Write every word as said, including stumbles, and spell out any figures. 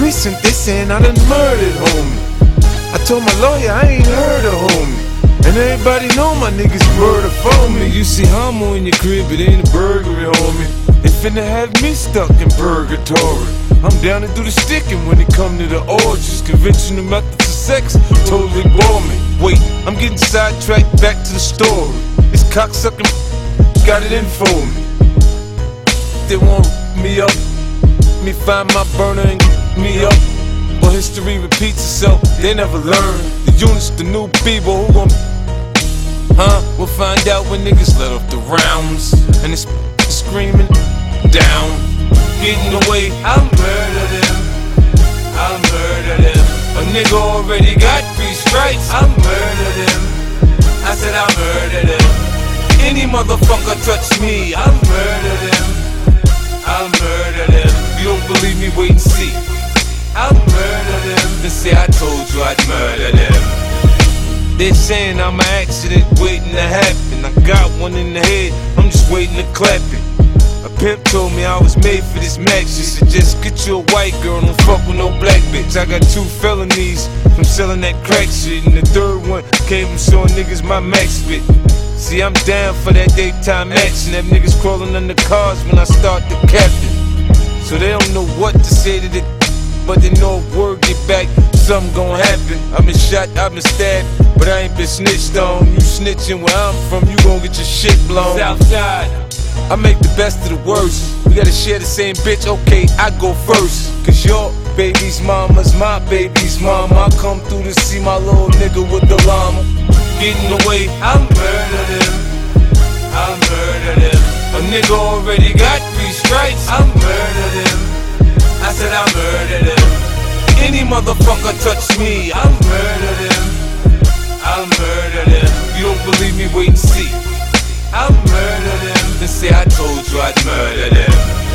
precinct, they saying I done murdered, homie. I told my lawyer I ain't heard of homie, and everybody know my niggas murder for me. You see Homo in your crib, it ain't a burglary, homie. They finna have me stuck in purgatory. I'm down to do the sticking when it come to the orgies. Conventional methods of sex totally bore me. Wait, I'm getting sidetracked, back to the story. This cocksucking got it in for me. They want me up, me find my burner and me up. But history repeats itself, they never learn. The units, the new people, who gon' huh? We'll find out when niggas let off the rounds and it's screaming down, getting away. I'll murder them, I'll murder them. A nigga already got three strikes. I'll murder them, I said I'll murder them. Any motherfucker touch me, I'll murder them, I'll murder them. You don't believe me, wait and see. I'll murder them, then say I told you I'd murder them. They're saying I'm an accident waiting to happen. I got one in the head, I'm just waiting to clap it. A pimp told me I was made for this match. She said just get you a white girl, don't fuck with no black bitch. I got two felonies from selling that crack shit, and the third one came from showing niggas my max spit. See, I'm down for that daytime action. Have niggas crawling under cars when I start the captain. So they don't know what to say to the, but they know if word get back, something gon' happen. I've been shot, I've been stabbed, but I ain't been snitched on. You snitching where I'm from, you gon' get your shit blown. Southside, I make the best of the worst. We gotta share the same bitch, okay, I go first. Cause your baby's mama's my baby's mama. I come through to see my little nigga with the llama. Getting away, I'll murder them, I'll murder them. A nigga already got three strikes. I'll murder them, I said I'll murder them. Any motherfucker touch me, I'll murder them, I'll murder them. You don't believe me, wait and see. I'll murder them, then say I told you I'd murder them.